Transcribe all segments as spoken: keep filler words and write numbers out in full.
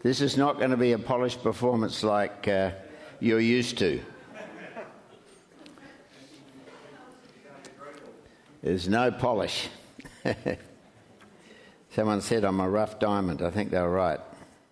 This is not going to be a polished performance like uh, you're used to. There's no polish. Someone said I'm a rough diamond. I think they were right.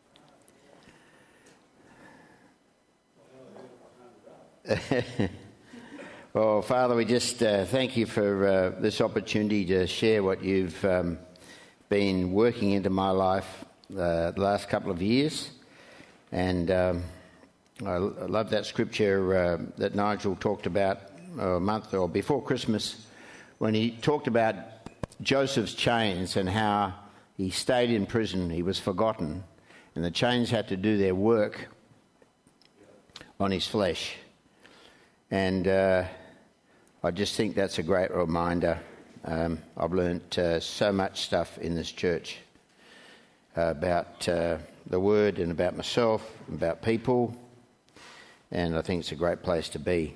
Well, Father, we just uh, thank you for uh, this opportunity to share what you've um, been working into my life uh, the last couple of years. And um, I, I love that scripture uh, that Nigel talked about a month or before Christmas, when he talked about Joseph's chains and how he stayed in prison, he was forgotten, and the chains had to do their work on his flesh. And uh, I just think that's a great reminder. Um, I've learnt uh, so much stuff in this church uh, about uh, the Word and about myself, about people, and I think it's a great place to be.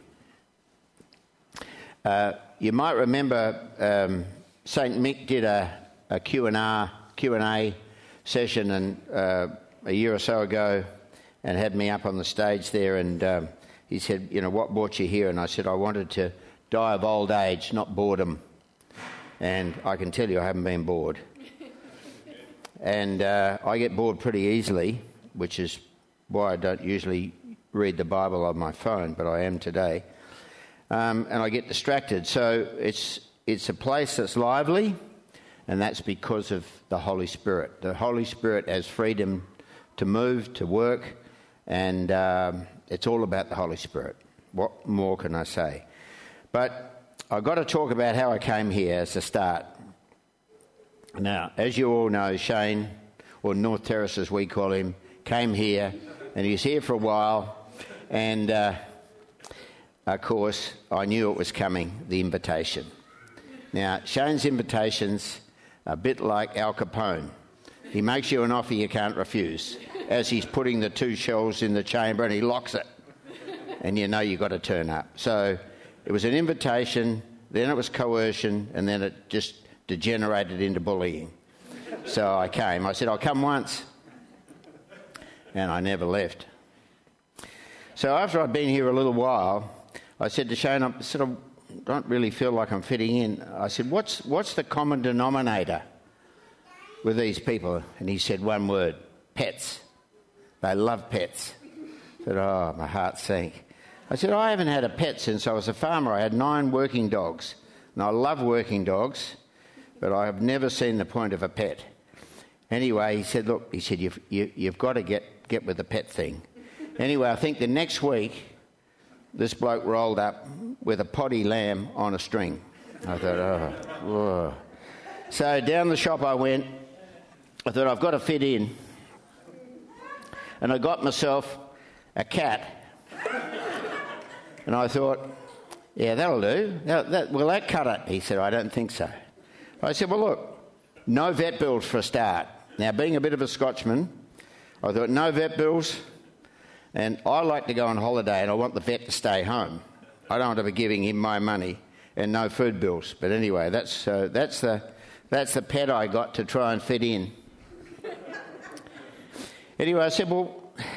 Uh, you might remember um, Saint Mick did a, a Q and A, Q and A session and, uh, a year or so ago, and had me up on the stage there, and um, he said, you know, what brought you here? And I said, I wanted to die of old age, not boredom. And I can tell you I haven't been bored. And uh, I get bored pretty easily, which is why I don't usually read the Bible on my phone, but I am today. Um, and I get distracted. So it's it's a place that's lively, and that's because of the Holy Spirit. The Holy Spirit has freedom to move, to work, and um, it's all about the Holy Spirit. What more can I say? But I've got to talk about how I came here as a start. Now, as you all know, Shane, or North Terrace as we call him, came here, and he's here for a while, and uh, of course, I knew it was coming, the invitation. Now, Shane's invitation's a bit like Al Capone. He makes you an offer you can't refuse, as he's putting the two shells in the chamber and he locks it. And you know you've got to turn up. So it was an invitation, then it was coercion, and then it just degenerated into bullying. So I came. I said, I'll come once. And I never left. So after I'd been here a little while, I said to Shane, I sort of don't really feel like I'm fitting in. I said, what's what's the common denominator with these people? And he said one word, pets. They love pets. I said, oh, my heart sank. I said, I haven't had a pet since I was a farmer. I had nine working dogs. And I love working dogs, but I have never seen the point of a pet. Anyway, he said, look, he said, you've, you, you've got to get, get with the pet thing. Anyway, I think the next week, this bloke rolled up with a potty lamb on a string. I thought, oh, whoa. So down the shop I went. I thought, I've got to fit in. And I got myself a cat. And I thought, yeah, that'll do. That, that, will that cut it? He said, I don't think so. I said, well, look, no vet bills for a start. Now, being a bit of a Scotsman, I thought, no vet bills. And I like to go on holiday and I want the vet to stay home. I don't want to be giving him my money and no food bills. But anyway, that's uh, that's the that's the pet I got to try and fit in. Anyway, I said, well,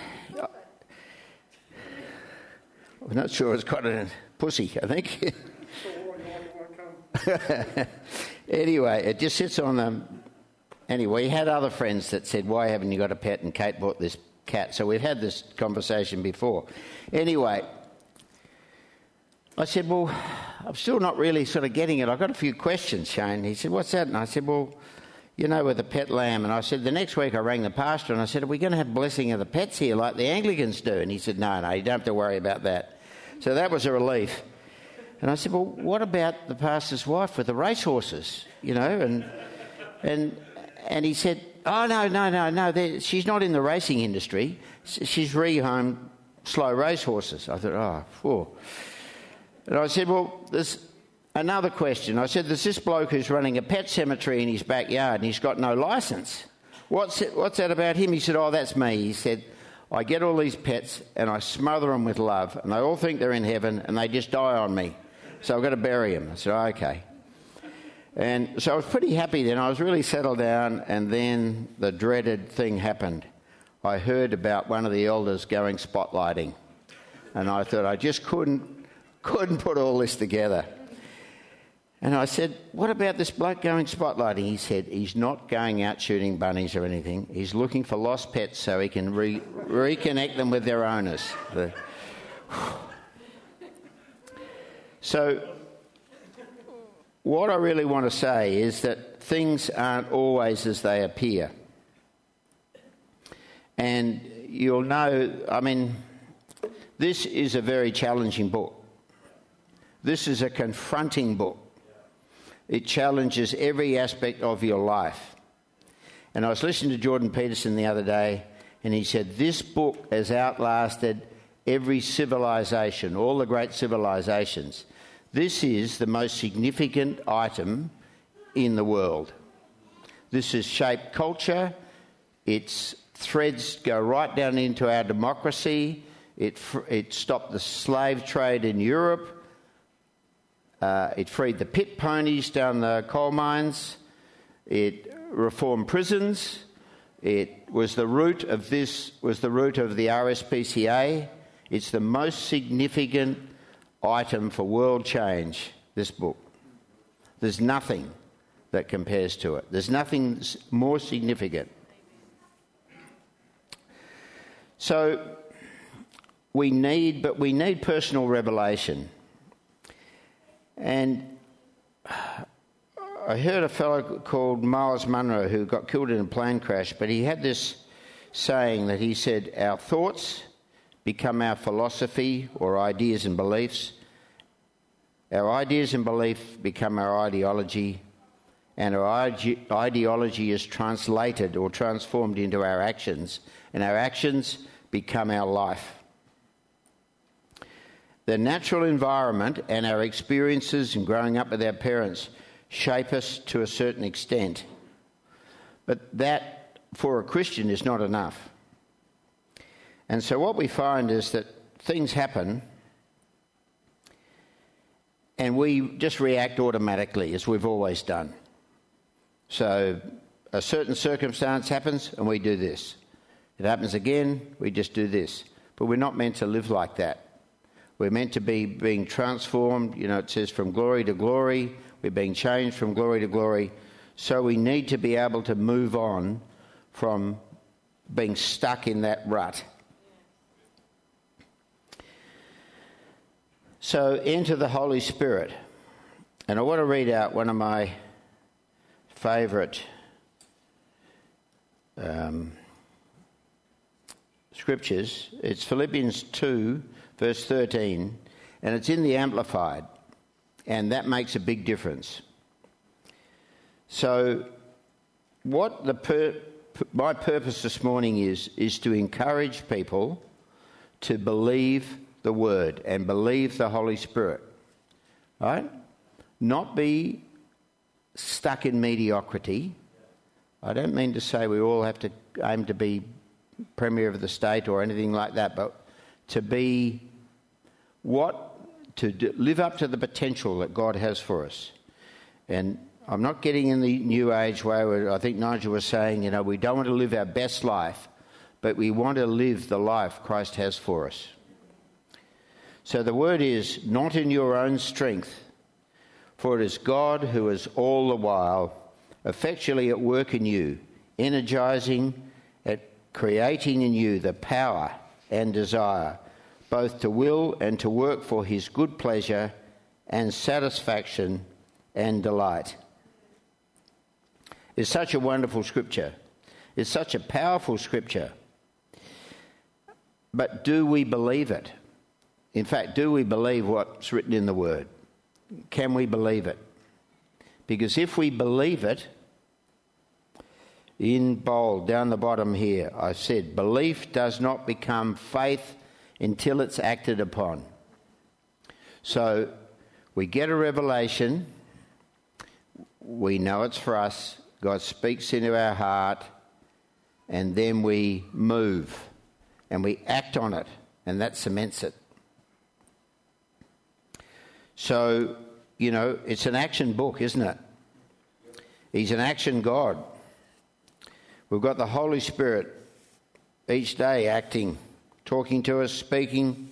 I'm not sure it's got a pussy, I think. Anyway, it just sits on them. Anyway, he had other friends that said, why haven't you got a pet? And Kate bought this cat. So we've had this conversation before. Anyway, I said, well, I'm still not really sort of getting it. I've got a few questions, Shane. He said, what's that? And I said, well, you know, with the pet lamb. And I said, the next week I rang the pastor and I said, are we going to have blessing of the pets here like the Anglicans do? And he said, no, no, you don't have to worry about that. So that was a relief. And I said, well, what about the pastor's wife with the racehorses, you know? And and and he said, oh, no, no, no, no, she's not in the racing industry. She's rehomed slow racehorses. I thought, oh, phew. And I said, well, there's another question. I said, there's this bloke who's running a pet cemetery in his backyard and he's got no licence. What's it, what's that about him? He said, oh, that's me. He said, I get all these pets and I smother them with love and they all think they're in heaven and they just die on me. So I've got to bury them. I said, oh, okay. And so I was pretty happy then. I was really settled down, and then the dreaded thing happened. I heard about one of the elders going spotlighting, and I thought I just couldn't couldn't put all this together. And I said, what about this bloke going spotlighting? He said, he's not going out shooting bunnies or anything. He's looking for lost pets so he can re- reconnect them with their owners. The... So what I really want to say is that things aren't always as they appear. And you'll know, I mean, this is a very challenging book. This is a confronting book. It challenges every aspect of your life. And I was listening to Jordan Peterson the other day, and he said, this book has outlasted every civilization, all the great civilizations. This is the most significant item in the world. This has shaped culture. Its threads go right down into our democracy. It, it stopped the slave trade in Europe. Uh, it freed the pit ponies down the coal mines. It reformed prisons. It was the root of this, was the root of the R S P C A. It's the most significant item for world change, this book. There's nothing that compares to it. There's nothing more significant. So we need, but we need personal revelation. And I heard a fellow called Miles Munro who got killed in a plane crash, but he had this saying that he said, our thoughts become our philosophy or ideas and beliefs. Our ideas and beliefs become our ideology, and our ide- ideology is translated or transformed into our actions, and our actions become our life. The natural environment and our experiences in growing up with our parents shape us to a certain extent. But that, for a Christian, is not enough. And so what we find is that things happen and we just react automatically, as we've always done. So a certain circumstance happens and we do this. It happens again, we just do this. But we're not meant to live like that. We're meant to be being transformed. You know, it says from glory to glory. We're being changed from glory to glory. So we need to be able to move on from being stuck in that rut. So enter the Holy Spirit. And I want to read out one of my favourite um, scriptures. It's Philippians two, verse thirteen, and it's in the Amplified, and that makes a big difference. So what the pur- my purpose this morning is, is to encourage people to believe the Word and believe the Holy Spirit, right? Not be stuck in mediocrity. I don't mean to say we all have to aim to be Premier of the State or anything like that, but to be what, to do, live up to the potential that God has for us. And I'm not getting in the new age way where I think Nigel was saying, you know, we don't want to live our best life, but we want to live the life Christ has for us. So the word is, not in your own strength, for it is God who is all the while effectually at work in you, energizing, at creating in you the power and desire, both to will and to work for his good pleasure and satisfaction and delight. It's such a wonderful scripture. It's such a powerful scripture. But do we believe it? In fact, do we believe what's written in the Word? Can we believe it? Because if we believe it, in bold, down the bottom here, I said, belief does not become faith until it's acted upon. So we get a revelation, we know it's for us, God speaks into our heart, and then we move and we act on it, and that cements it. So, you know, it's an action book, isn't it? He's an action God. We've got the Holy Spirit each day acting, talking to us, speaking.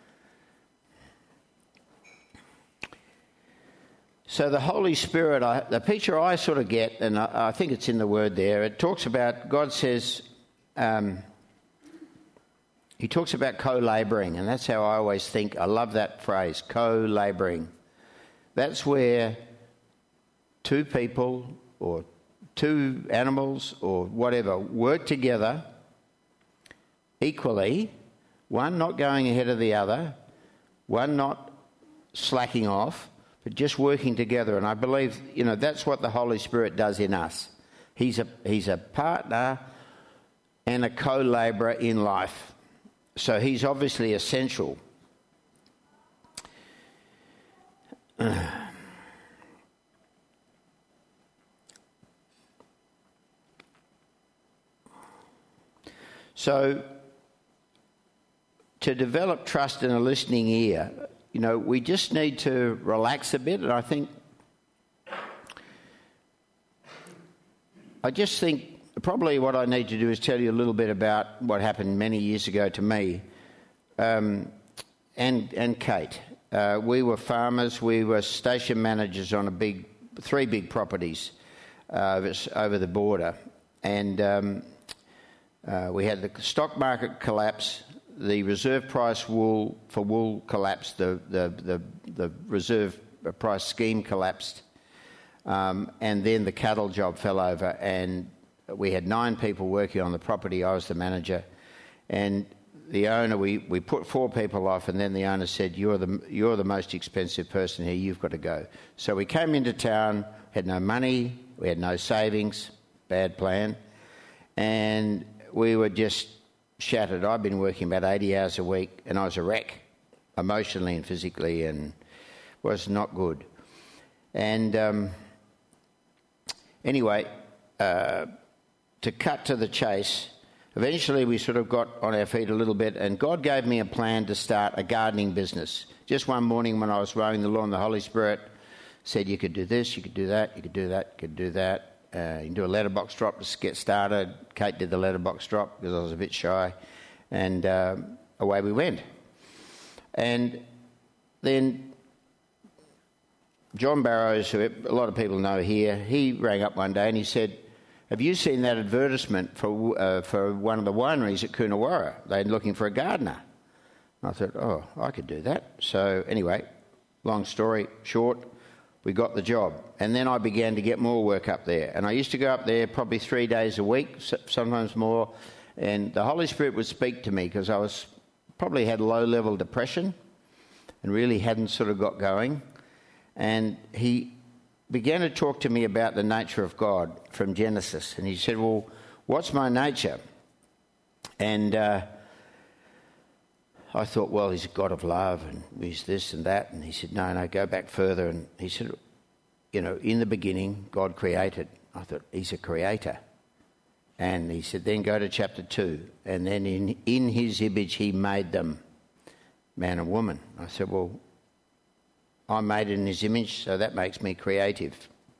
So the Holy Spirit, I, the picture I sort of get, and I, I think it's in the word there, it talks about, God says, um, he talks about co-labouring, and that's how I always think. I love that phrase, co-labouring. That's where two people or two animals or whatever work together equally, one not going ahead of the other, one not slacking off, but just working together. And I believe, you know, that's what the Holy Spirit does in us. He's a he's a partner and a co-labourer in life. So he's obviously essential. So to develop trust and a listening ear, you know, we just need to relax a bit. And I think, I just think probably what I need to do is tell you a little bit about what happened many years ago to me um, and and Kate. Uh, we were farmers. We were station managers on a big, three big properties uh, over the border, and um, uh, we had the stock market collapse. The reserve price wool for wool collapsed. The the the, the reserve price scheme collapsed, um, and then the cattle job fell over. And we had nine people working on the property. I was the manager, and the owner. We, we put four people off, and then the owner said, "You're the you're the most expensive person here. You've got to go." So we came into town. Had no money. We had no savings. Bad plan, and we were just shattered. I'd been working about eighty hours a week, and I was a wreck, emotionally and physically, and was not good. And um, anyway, uh, to cut to the chase, eventually we sort of got on our feet a little bit, and God gave me a plan to start a gardening business. Just one morning when I was mowing the lawn, the Holy Spirit said, "You could do this, you could do that, you could do that, you could do that. Uh, you can do a letterbox drop to get started." Kate did the letterbox drop because I was a bit shy, and uh, away we went. And then John Barrows, who a lot of people know here, he rang up one day and he said, "Have you seen that advertisement for uh, for one of the wineries at Coonawarra? They're looking for a gardener." And I thought, "Oh, I could do that." So anyway, long story short, we got the job. And then I began to get more work up there. And I used to go up there probably three days a week, sometimes more. And the Holy Spirit would speak to me because I was probably had low-level depression and really hadn't sort of got going. And he began to talk to me about the nature of God from Genesis. And he said, "Well, what's my nature?" And uh, I thought, well, he's a God of love and he's this and that. And he said, no, no, go back further. And he said, you know, in the beginning, God created. I thought, he's a creator. And he said, then go to chapter two. And then in, in his image, he made them, man and woman. I said, well, I'm made in his image, so that makes me creative.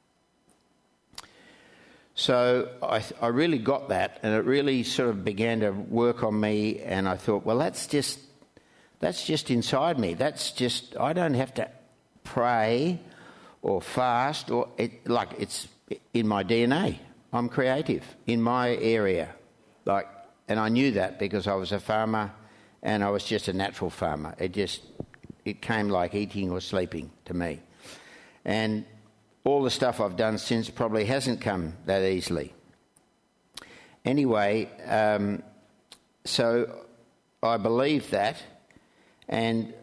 So I, I really got that, and it really sort of began to work on me. And I thought, well, that's just that's just inside me. That's just I don't have to pray or fast or it, like it's in my D N A. I'm creative in my area, like, and I knew that because I was a farmer, and I was just a natural farmer. It just it came like eating or sleeping to me, and all the stuff I've done since probably hasn't come that easily. Anyway, um, so I believe that, and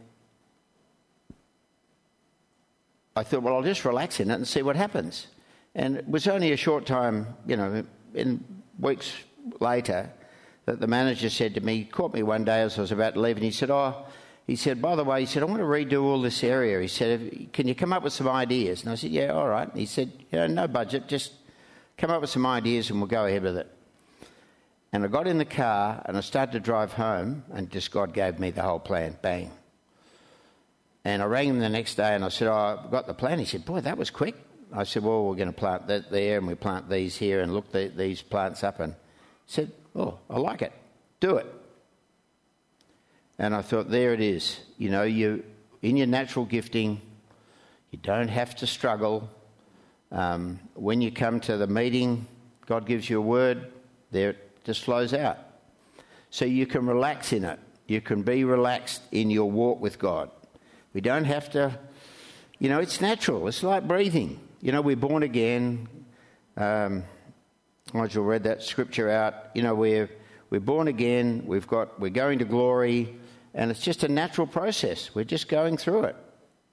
I thought, well, I'll just relax in it and see what happens. And it was only a short time, you know, in weeks later, that the manager said to me, he caught me one day as I was about to leave, and he said, oh, He said, by the way, he said, I want to redo all this area. He said, can you come up with some ideas? And I said, yeah, all right. And he said, you know, no budget, just come up with some ideas and we'll go ahead with it. And I got in the car and I started to drive home, and just God gave me the whole plan, bang. And I rang him the next day and I said, oh, I've got the plan. He said, boy, that was quick. I said, well, we're going to plant that there and we plant these here and look the, these plants up. And he said, oh, I like it. Do it. And I thought, there it is. You know, you in your natural gifting, you don't have to struggle. Um, when you come to the meeting, God gives you a word, there it just flows out. So you can relax in it. You can be relaxed in your walk with God. We don't have to, you know, it's natural. It's like breathing. You know, we're born again. Um, Nigel read that scripture out. You know, we're we're born again. We've got we're going to glory, and it's just a natural process. We're just going through it.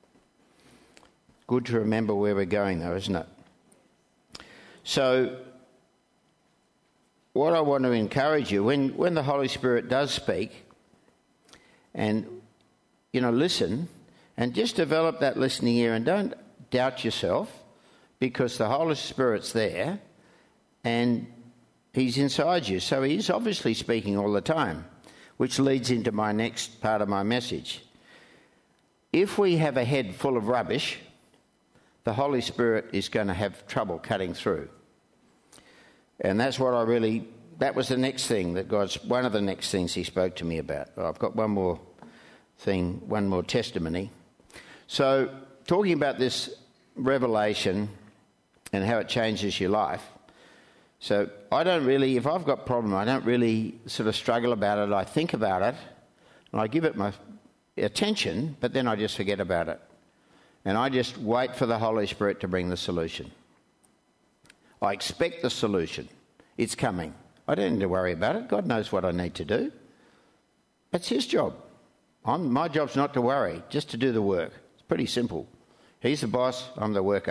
Good to remember where we're going, though, isn't it? So, what I want to encourage you, when when the Holy Spirit does speak, and you know, listen, and just develop that listening ear, and don't doubt yourself, because the Holy Spirit's there, and He's inside you. So He's obviously speaking all the time, which leads into my next part of my message. If we have a head full of rubbish, the Holy Spirit is going to have trouble cutting through. And that's what I really, that was the next thing that God's, one of the next things He spoke to me about. I've got one more thing, one more testimony. So, talking about this revelation and how it changes your life. So, I don't really, if I've got a problem, I don't really sort of struggle about it. I think about it, and I give it my attention, but then I just forget about it. And I just wait for the Holy Spirit to bring the solution. I expect the solution. It's coming. I don't need to worry about it. God knows what I need to do. It's His job. I'm, my job's not to worry, just to do the work. It's pretty simple. He's the boss, I'm the worker.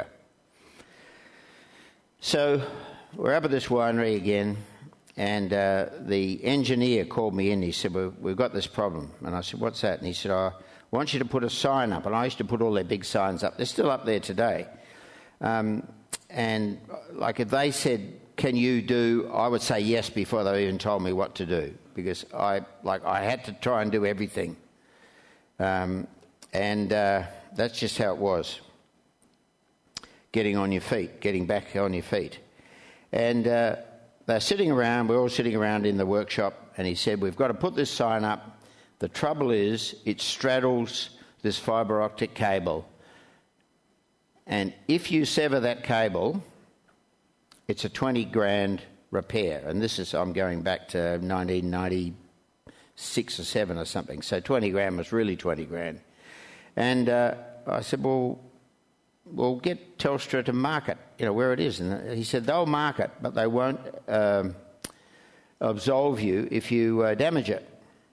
So we're up at this winery again, and uh, the engineer called me in. He said, well, we've got this problem. And I said, what's that? And he said, oh, I want you to put a sign up. And I used to put all their big signs up. They're still up there today. Um, and like if they said, can you do, I would say yes before they even told me what to do, because I like I had to try and do everything. Um, and uh, that's just how it was. Getting on your feet, getting back on your feet. And uh, they're sitting around, we're all sitting around in the workshop, and he said, we've got to put this sign up. The trouble is, it straddles this fibre optic cable. And if you sever that cable, it's a twenty grand repair. And this is, I'm going back to nineteen ninety-six or seven or something. So twenty grand was really twenty grand. And uh, I said, well, we'll get Telstra to mark it, you know, where it is. And he said, they'll mark it, but they won't um, absolve you if you uh, damage it.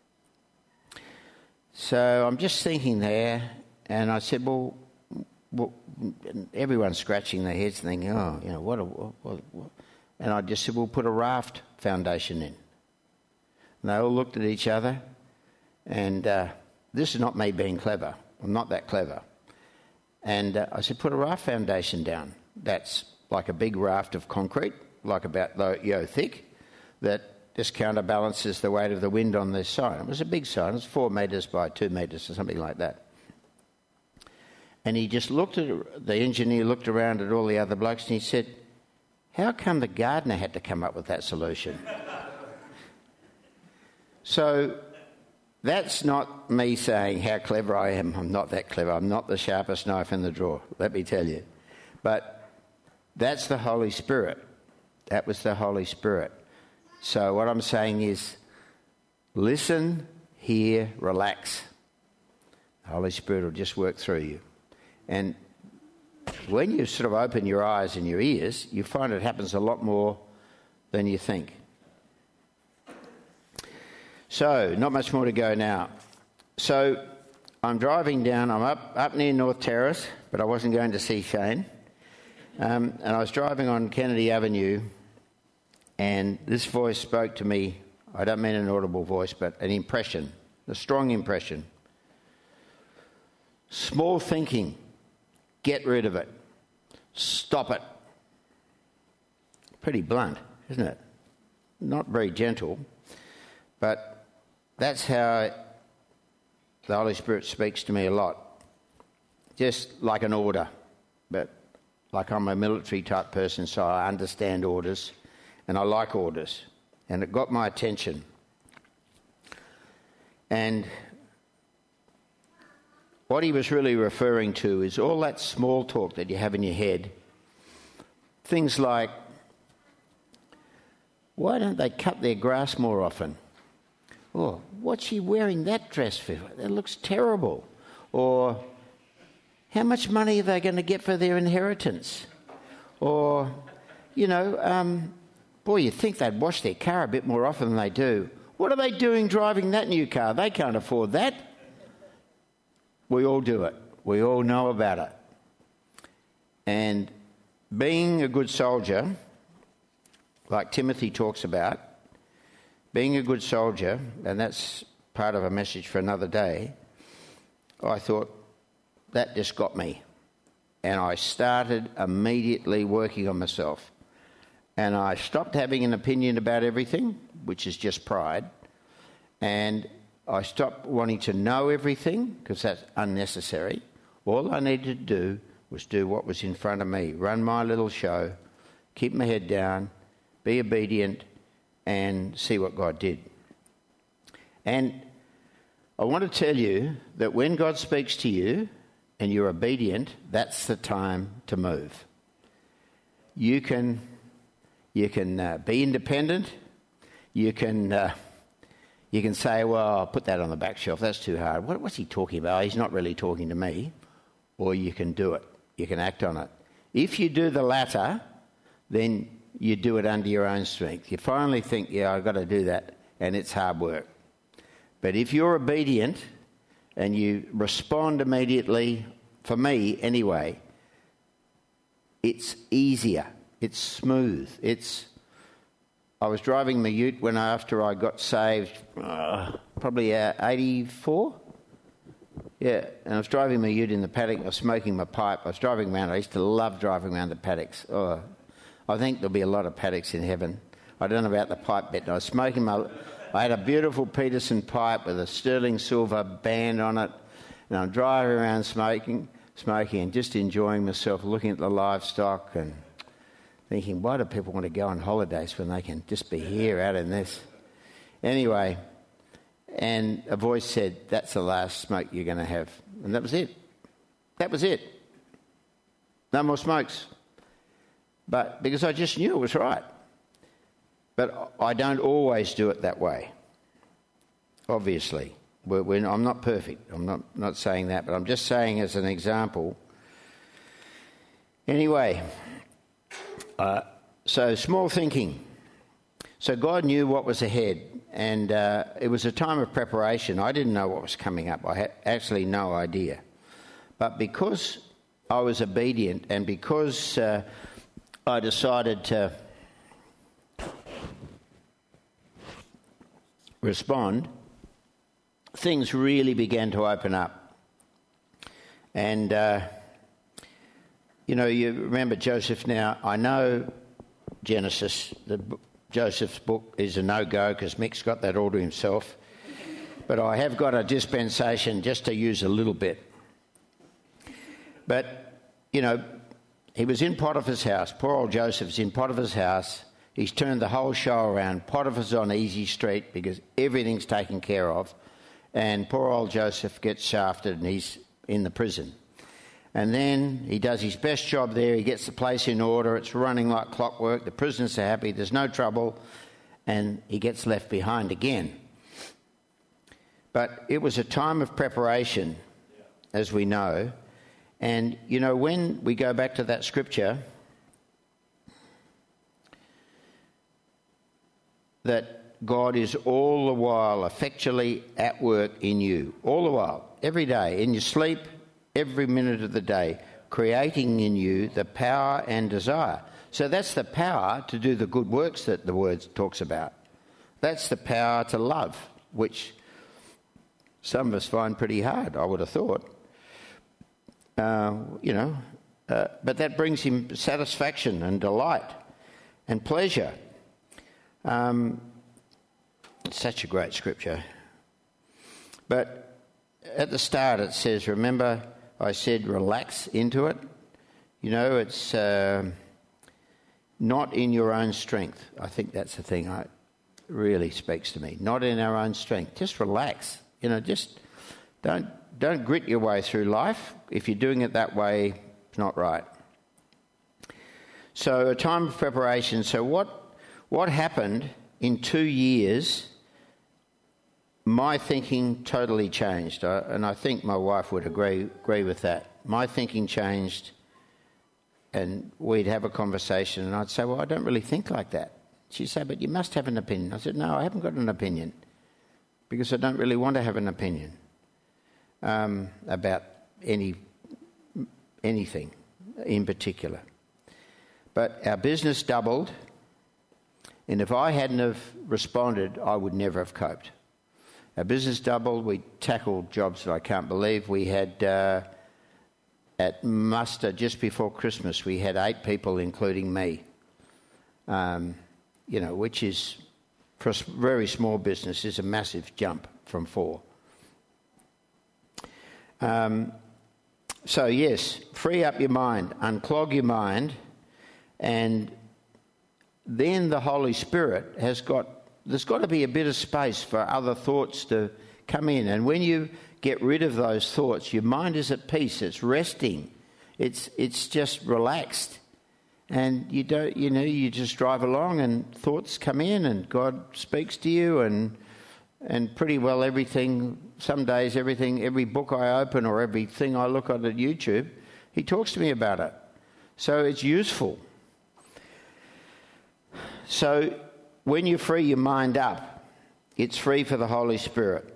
So I'm just thinking there, and I said, well, well everyone's scratching their heads thinking, oh, you know, what a... What, what? And I just said, we'll put a raft foundation in. And they all looked at each other, and uh, this is not me being clever. I'm not that clever. And uh, I said, put a raft foundation down. That's like a big raft of concrete, like about yo thick, that just counterbalances the weight of the wind on this sign. It was a big sign. It was four metres by two metres or something like that. And he just looked at, the engineer looked around at all the other blokes, and he said, how come the gardener had to come up with that solution? So that's not me saying how clever I am. I'm not that clever. I'm not the sharpest knife in the drawer, let me tell you. But that's the Holy Spirit. That was the Holy Spirit. So what I'm saying is, listen, hear, relax. The Holy Spirit will just work through you. And when you sort of open your eyes and your ears, you find it happens a lot more than you think. So, not much more to go now. So, I'm driving down, I'm up, up near North Terrace, but I wasn't going to see Shane. Um, and I was driving on Kennedy Avenue, and this voice spoke to me. I don't mean an audible voice, but an impression, a strong impression. Small thinking. Get rid of it. Stop it. Pretty blunt, isn't it? Not very gentle, but that's how the Holy Spirit speaks to me a lot. Just like an order, but like I'm a military type person, so I understand orders, and I like orders. And it got my attention. And what he was really referring to is all that small talk that you have in your head. Things like, why don't they cut their grass more often? Or, what's she wearing that dress for? That looks terrible. Or, how much money are they going to get for their inheritance? Or, you know, um, boy, you'd think they'd wash their car a bit more often than they do. What are they doing driving that new car? They can't afford that. We all do it. We all know about it. And being a good soldier, like Timothy talks about, being a good soldier, and that's part of a message for another day, I thought, that just got me. And I started immediately working on myself. And I stopped having an opinion about everything, which is just pride. And I stopped wanting to know everything, because that's unnecessary. All I needed to do was do what was in front of me, run my little show, keep my head down, be obedient, and see what God did. And I want to tell you that when God speaks to you and you're obedient, that's the time to move. You can, you can uh, be independent. You can, uh, you can say, well, I'll put that on the back shelf. That's too hard. What, what's he talking about? He's not really talking to me. Or you can do it. You can act on it. If you do the latter, then you do it under your own strength. You finally think, yeah, I've got to do that, and it's hard work. But if you're obedient and you respond immediately, for me anyway, it's easier. It's smooth. It's. I was driving my ute when after I got saved, uh, probably uh, eighty-four. Yeah, and I was driving my ute in the paddock. I was smoking my pipe. I was driving around. I used to love driving around the paddocks. Oh, I think there'll be a lot of paddocks in heaven. I don't know about the pipe bit. I was smoking my... I had a beautiful Peterson pipe with a sterling silver band on it, and I'm driving around smoking, smoking and just enjoying myself, looking at the livestock and thinking, why do people want to go on holidays when they can just be here out in this? Anyway, and a voice said, that's the last smoke you're going to have. And that was it. That was it. No more smokes. But because I just knew it was right. But I don't always do it that way, obviously. We're, we're, I'm not perfect. I'm not, not saying that, but I'm just saying as an example. Anyway, uh, so small thinking. So God knew what was ahead, and uh, it was a time of preparation. I didn't know what was coming up. I had actually no idea. But because I was obedient and because uh, I decided to respond, things really began to open up. And, uh, you know, you remember Joseph now. I know Genesis, the, Joseph's book is a no-go because Mick's got that all to himself. But I have got a dispensation just to use a little bit. But, you know, he was in Potiphar's house. Poor old Joseph's in Potiphar's house. He's turned the whole show around. Potiphar's on easy street because everything's taken care of. And poor old Joseph gets shafted and he's in the prison. And then he does his best job there. He gets the place in order. It's running like clockwork. The prisoners are happy. There's no trouble. And he gets left behind again. But it was a time of preparation, as we know. And, you know, when we go back to that scripture, that God is all the while effectually at work in you, all the while, every day, in your sleep, every minute of the day, creating in you the power and desire. So that's the power to do the good works that the word talks about. That's the power to love, which some of us find pretty hard, I would have thought. Uh, you know, uh, but that brings him satisfaction and delight and pleasure. Um, it's such a great scripture. But at the start it says, remember I said relax into it? You know, it's uh, not in your own strength. I think that's the thing that really speaks to me. Not in our own strength. Just relax You know, just don't don't grit your way through life. If you're doing it that way, it's not right. So a time of preparation. So what what happened in two years? My thinking totally changed, I, and I think my wife would agree agree with that. My thinking changed, and we'd have a conversation, and I'd say, well, I don't really think like that. She'd say, but you must have an opinion. I said, no, I haven't got an opinion, because I don't really want to have an opinion um, about any anything in particular. But our business doubled, and if I hadn't have responded, I would never have coped. Our business doubled. We tackled jobs that I can't believe. We had, uh, at muster just before Christmas, we had eight people, including me, um, you know, which is, for a very small business, is a massive jump from four. Um, so, yes, free up your mind, unclog your mind, and then the Holy Spirit has got, there's got to be a bit of space for other thoughts to come in. And when you get rid of those thoughts, your mind is at peace, it's resting, it's it's just relaxed. And you don't, you know, you just drive along and thoughts come in and God speaks to you, and and pretty well everything, some days everything, every book I open or everything I look at at YouTube, he talks to me about it. So it's useful. So when you free your mind up, it's free for the Holy Spirit.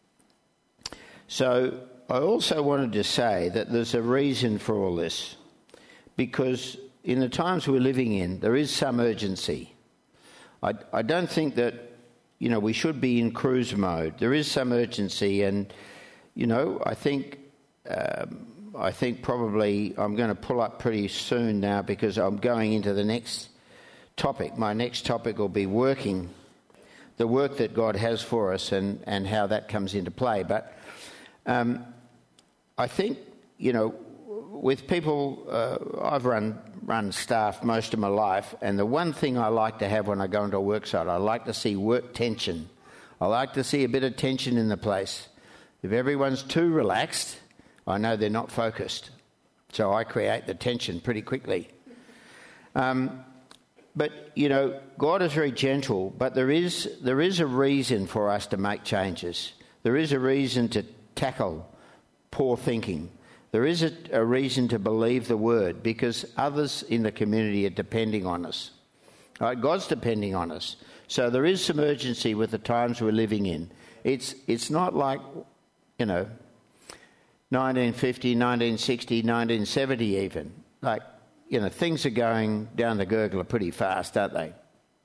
So I also wanted to say that there's a reason for all this, because in the times we're living in, there is some urgency. I, I don't think that, you know, we should be in cruise mode. There is some urgency, and, you know, I think um, I think probably I'm going to pull up pretty soon now, because I'm going into the next topic. My next topic will be working, the work that God has for us, and, and how that comes into play. But um, I think, you know, with people, uh, I've run run staff most of my life, and the one thing I like to have when I go into a work site, I like to see work tension. I like to see a bit of tension in the place. If everyone's too relaxed, I know they're not focused. So I create the tension pretty quickly. Um, But, you know, God is very gentle, but there is there is a reason for us to make changes. There is a reason to tackle poor thinking. There is a, a reason to believe the word, because others in the community are depending on us. Right? God's depending on us. So there is some urgency with the times we're living in. It's it's not like, you know, nineteen fifty, nineteen sixty, nineteen seventy even. Like, you know, things are going down the gurgler pretty fast, aren't they?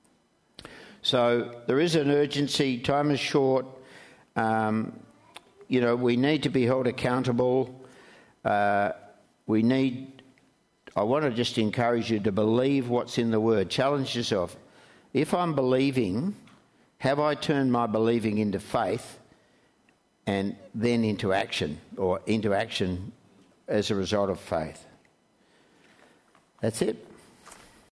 So there is an urgency. Time is short. Um, you know, we need to be held accountable. Uh, we need, I want to just encourage you to believe what's in the Word. Challenge yourself. If I'm believing, have I turned my believing into faith and then into action, or into action as a result of faith? That's it.